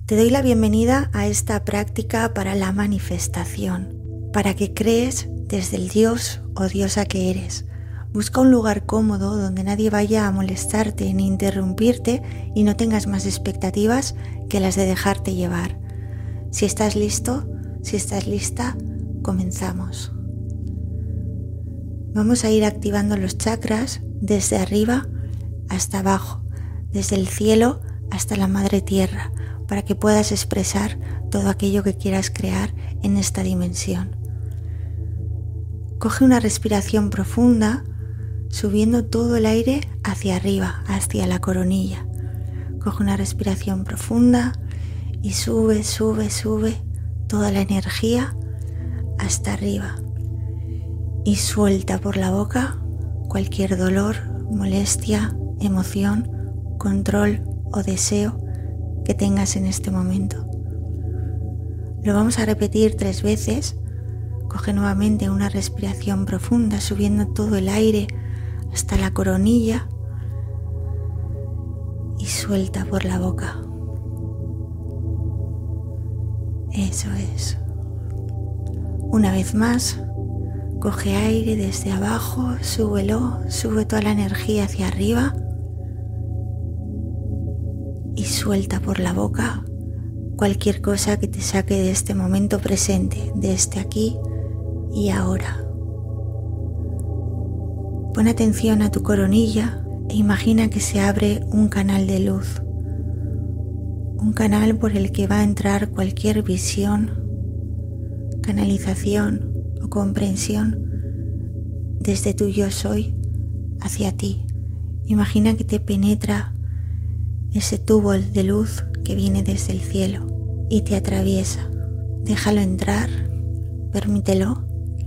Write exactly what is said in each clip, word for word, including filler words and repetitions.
Te doy la bienvenida a esta práctica para la manifestación, para que crees desde el Dios o diosa que eres. Busca un lugar cómodo donde nadie vaya a molestarte ni interrumpirte y no tengas más expectativas que las de dejarte llevar. Si estás listo, si estás lista, comenzamos. Vamos a ir activando los chakras desde arriba hasta abajo, desde el cielo hasta la madre tierra, para que puedas expresar todo aquello que quieras crear en esta dimensión. Coge una respiración profunda, subiendo todo el aire hacia arriba, hacia la coronilla. Coge una respiración profunda y sube, sube, sube toda la energía hasta arriba. Y suelta por la boca cualquier dolor, molestia, emoción, control o deseo que tengas en este momento. Lo vamos a repetir tres veces. Coge nuevamente una respiración profunda, subiendo todo el aire hasta la coronilla y suelta por la boca. Eso es. Una vez más, coge aire desde abajo, súbelo, sube toda la energía hacia arriba y suelta por la boca cualquier cosa que te saque de este momento presente, de este aquí y ahora. Pon atención a tu coronilla e imagina que se abre un canal de luz, un canal por el que va a entrar cualquier visión, canalización o comprensión desde tu yo soy hacia ti. Imagina que te penetra ese tubo de luz que viene desde el cielo y te atraviesa. Déjalo entrar, permítelo,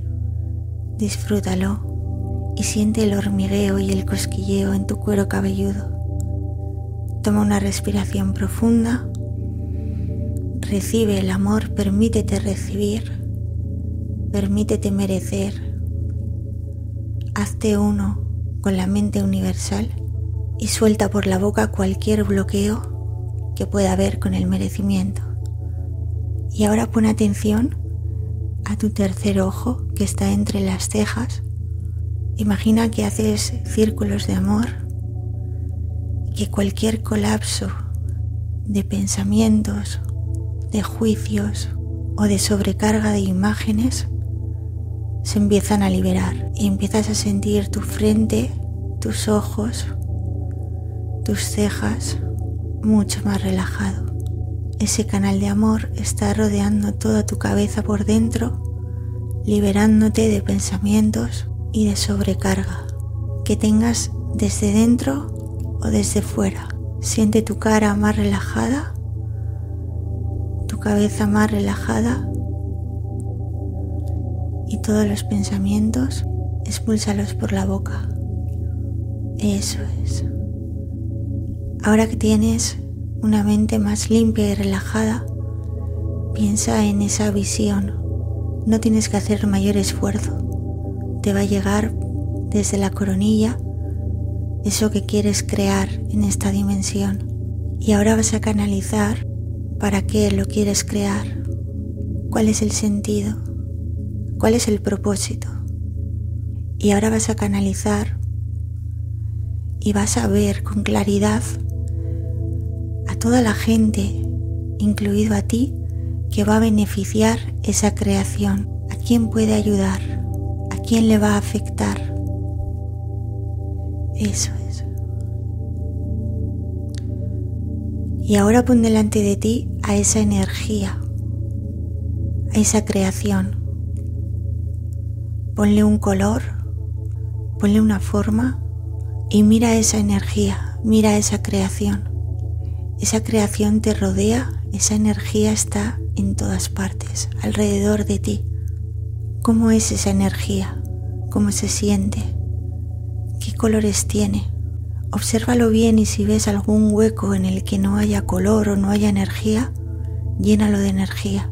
disfrútalo y siente el hormigueo y el cosquilleo en tu cuero cabelludo. Toma una respiración profunda, recibe el amor, permítete recibir, permítete merecer. Hazte uno con la mente universal y suelta por la boca cualquier bloqueo que pueda haber con el merecimiento. Y ahora pon atención a tu tercer ojo que está entre las cejas. Imagina que haces círculos de amor y que cualquier colapso de pensamientos, de juicios o de sobrecarga de imágenes se empiezan a liberar y empiezas a sentir tu frente, tus ojos, tus cejas mucho más relajado. Ese canal de amor está rodeando toda tu cabeza por dentro, liberándote de pensamientos y de sobrecarga que tengas desde dentro o desde fuera. Siente tu cara más relajada, tu cabeza más relajada y todos los pensamientos expúlsalos por la boca. Eso es. Ahora que tienes una mente más limpia y relajada, piensa en esa visión. No tienes que hacer mayor esfuerzo. Te va a llegar desde la coronilla eso que quieres crear en esta dimensión. Y ahora vas a canalizar para qué lo quieres crear, cuál es el sentido, cuál es el propósito. Y ahora vas a canalizar y vas a ver con claridad a toda la gente, incluido a ti, que va a beneficiar esa creación. ¿A quién puede ayudar? ¿A quién le va a afectar? Eso es. Y ahora pon delante de ti a esa energía, a esa creación. Ponle un color, ponle una forma y mira esa energía, mira esa creación. Esa creación te rodea, esa energía está en todas partes, alrededor de ti. ¿Cómo es esa energía? ¿Cómo se siente? ¿Qué colores tiene? Obsérvalo bien y si ves algún hueco en el que no haya color o no haya energía, llénalo de energía.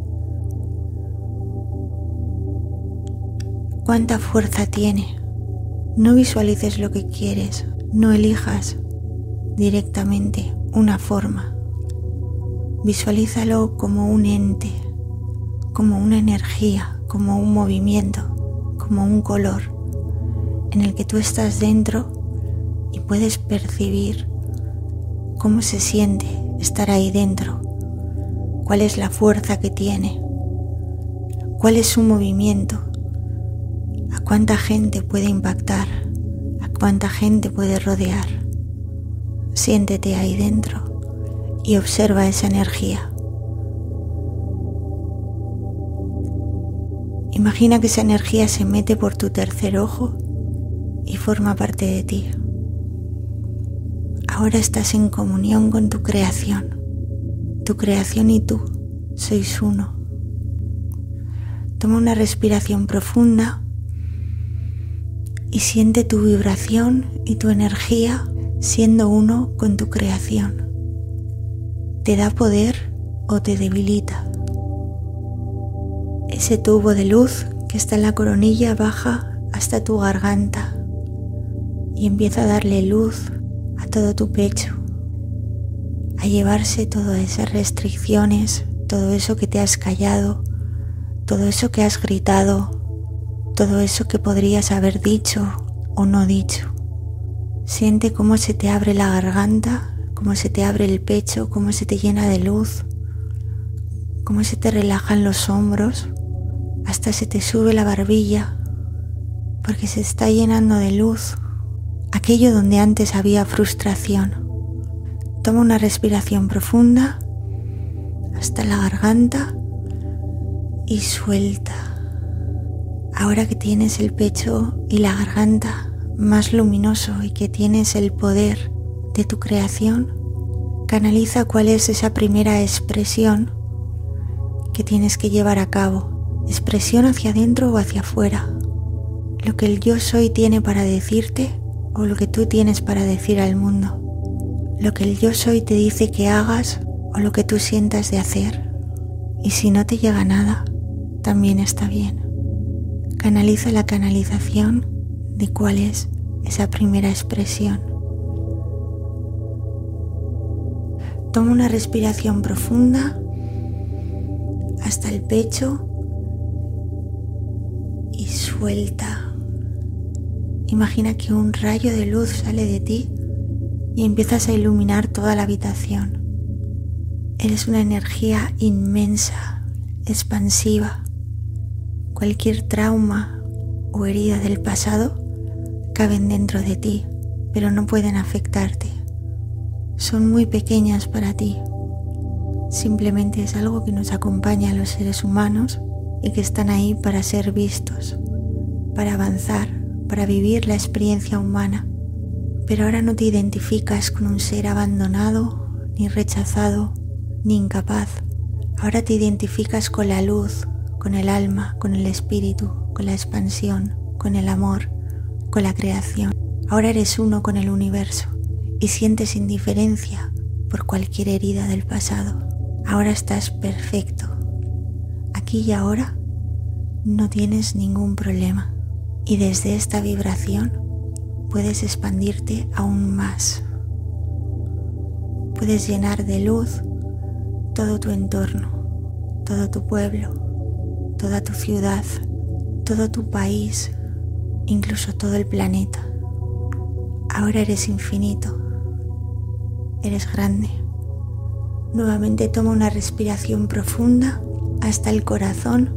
¿Cuánta fuerza tiene? No visualices lo que quieres, no elijas directamente una forma. Visualízalo como un ente, como una energía, como un movimiento, como un color, en el que tú estás dentro y puedes percibir cómo se siente estar ahí dentro, cuál es la fuerza que tiene, cuál es su movimiento, a cuánta gente puede impactar, a cuánta gente puede rodear. Siéntete ahí dentro y observa esa energía. Imagina que esa energía se mete por tu tercer ojo y forma parte de ti. Ahora estás en comunión con tu creación. Tu creación y tú sois uno. Toma una respiración profunda y siente tu vibración y tu energía siendo uno con tu creación. ¿Te da poder o te debilita? Ese tubo de luz que está en la coronilla baja hasta tu garganta y empieza a darle luz a todo tu pecho, a llevarse todas esas restricciones, todo eso que te has callado, todo eso que has gritado, todo eso que podrías haber dicho o no dicho. Siente cómo se te abre la garganta, cómo se te abre el pecho, cómo se te llena de luz, cómo se te relajan los hombros, hasta se te sube la barbilla, porque se está llenando de luz aquello donde antes había frustración. Toma una respiración profunda hasta la garganta y suelta. Ahora que tienes el pecho y la garganta más luminoso y que tienes el poder de tu creación, canaliza cuál es esa primera expresión que tienes que llevar a cabo. Expresión hacia adentro o hacia afuera. Lo que el yo soy tiene para decirte o lo que tú tienes para decir al mundo. Lo que el yo soy te dice que hagas o lo que tú sientas de hacer. Y si no te llega nada, también está bien. Canaliza la canalización de cuál es esa primera expresión. Toma una respiración profunda hasta el pecho y suelta. Imagina que un rayo de luz sale de ti y empiezas a iluminar toda la habitación. Eres una energía inmensa, expansiva. Cualquier trauma o herida del pasado caben dentro de ti, pero no pueden afectarte. Son muy pequeñas para ti. Simplemente es algo que nos acompaña a los seres humanos y que están ahí para ser vistos, para avanzar, para vivir la experiencia humana. Pero ahora no te identificas con un ser abandonado, ni rechazado, ni incapaz. Ahora te identificas con la luz, con el alma, con el espíritu, con la expansión, con el amor, con la creación. Ahora eres uno con el universo y sientes indiferencia por cualquier herida del pasado. Ahora estás perfecto. Aquí y ahora no tienes ningún problema y desde esta vibración puedes expandirte aún más. Puedes llenar de luz todo tu entorno, todo tu pueblo, toda tu ciudad, todo tu país, incluso todo el planeta. Ahora eres infinito, eres grande. Nuevamente toma una respiración profunda hasta el corazón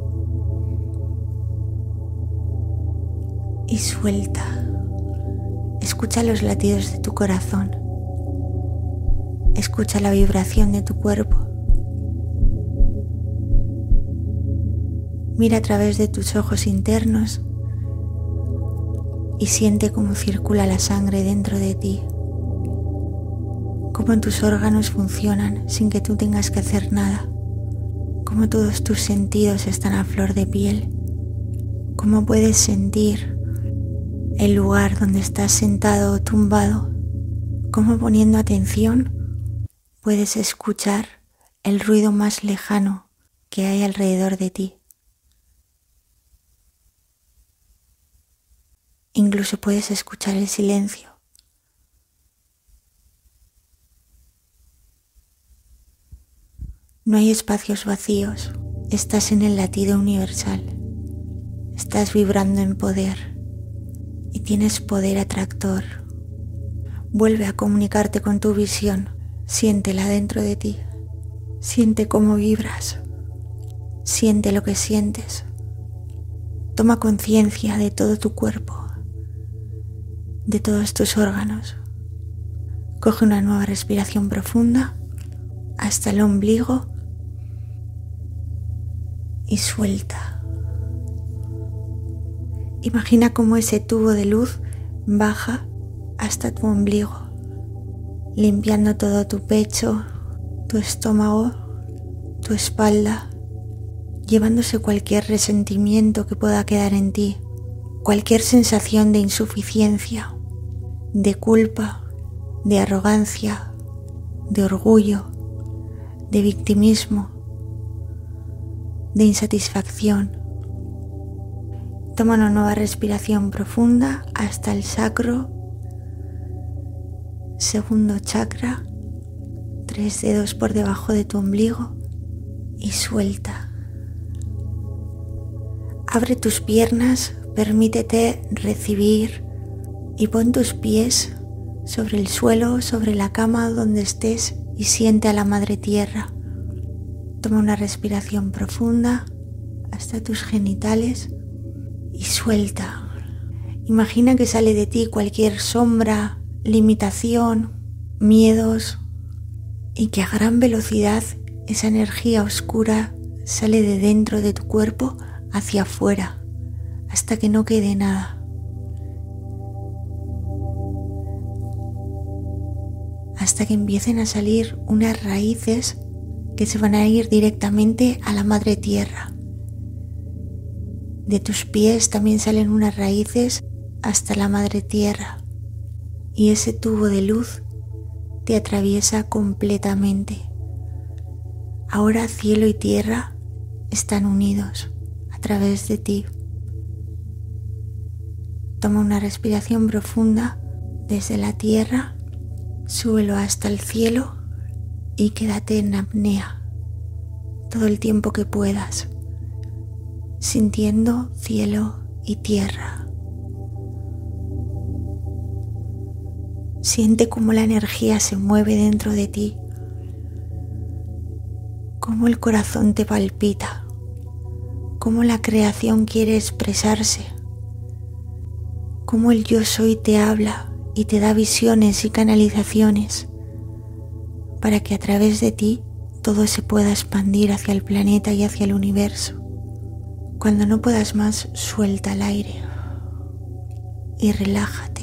y suelta. Escucha los latidos de tu corazón. Escucha la vibración de tu cuerpo. Mira a través de tus ojos internos y siente cómo circula la sangre dentro de ti, cómo tus órganos funcionan sin que tú tengas que hacer nada, cómo todos tus sentidos están a flor de piel, cómo puedes sentir el lugar donde estás sentado o tumbado, cómo poniendo atención puedes escuchar el ruido más lejano que hay alrededor de ti. Incluso puedes escuchar el silencio. No hay espacios vacíos, estás en el latido universal, estás vibrando en poder y tienes poder atractor. Vuelve a comunicarte con tu visión, siéntela dentro de ti, siente cómo vibras, siente lo que sientes, toma conciencia de todo tu cuerpo, de todos tus órganos. Coge una nueva respiración profunda hasta el ombligo y suelta. Imagina cómo ese tubo de luz baja hasta tu ombligo, limpiando todo tu pecho, tu estómago, tu espalda, llevándose cualquier resentimiento que pueda quedar en ti, cualquier sensación de insuficiencia, de culpa, de arrogancia, de orgullo, de victimismo, de insatisfacción. Toma una nueva respiración profunda hasta el sacro, segundo chakra, tres dedos por debajo de tu ombligo y suelta. Abre tus piernas, permítete recibir y pon tus pies sobre el suelo, sobre la cama donde estés y siente a la Madre Tierra. Toma una respiración profunda hasta tus genitales y suelta. Imagina que sale de ti cualquier sombra, limitación, miedos y que a gran velocidad esa energía oscura sale de dentro de tu cuerpo hacia afuera hasta que no quede nada. Hasta que empiecen a salir unas raíces que se van a ir directamente a la Madre Tierra. De tus pies también salen unas raíces hasta la Madre Tierra y ese tubo de luz te atraviesa completamente. Ahora cielo y tierra están unidos a través de ti. Toma una respiración profunda desde la tierra, súbelo hasta el cielo y quédate en apnea todo el tiempo que puedas, sintiendo cielo y tierra. Siente cómo la energía se mueve dentro de ti, cómo el corazón te palpita, cómo la creación quiere expresarse, cómo el yo soy te habla y te da visiones y canalizaciones para que a través de ti todo se pueda expandir hacia el planeta y hacia el universo. Cuando no puedas más, suelta el aire y relájate.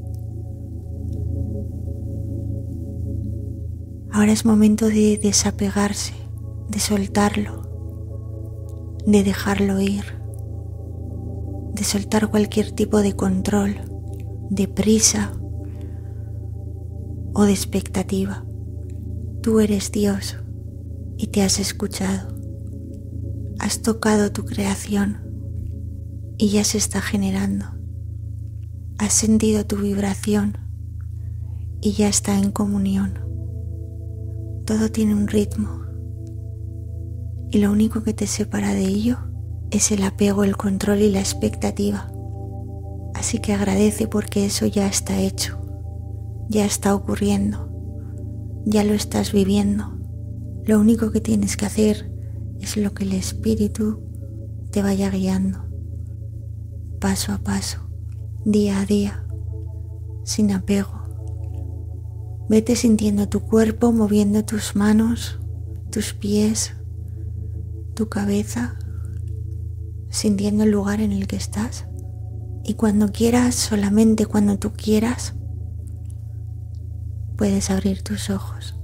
Ahora es momento de desapegarse, de soltarlo, de dejarlo ir, de soltar cualquier tipo de control, de prisa o de expectativa. Tú eres Dios y te has escuchado. Has tocado tu creación y ya se está generando. Has sentido tu vibración y ya está en comunión. Todo tiene un ritmo y lo único que te separa de ello es el apego, el control y la expectativa. Así que agradece porque eso ya está hecho, ya está ocurriendo, ya lo estás viviendo. Lo único que tienes que hacer es lo que el espíritu te vaya guiando, paso a paso, día a día, sin apego. Vete sintiendo tu cuerpo, moviendo tus manos, tus pies, tu cabeza, sintiendo el lugar en el que estás. Y cuando quieras, solamente cuando tú quieras, puedes abrir tus ojos.